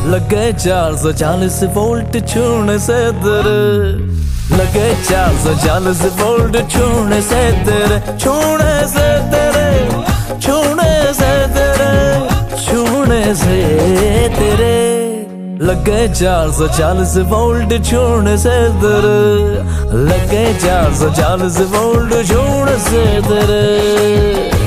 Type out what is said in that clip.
लगे 440 वोल्ट छूने से तेरे, लगे 440 वोल्ट छूने से तेरे, छूने से तेरे, छूने से तेरे, छूने से तेरे, लगे 440 वोल्ट छूने से तेरे, लगे 440 वोल्ट छूने से तेरे।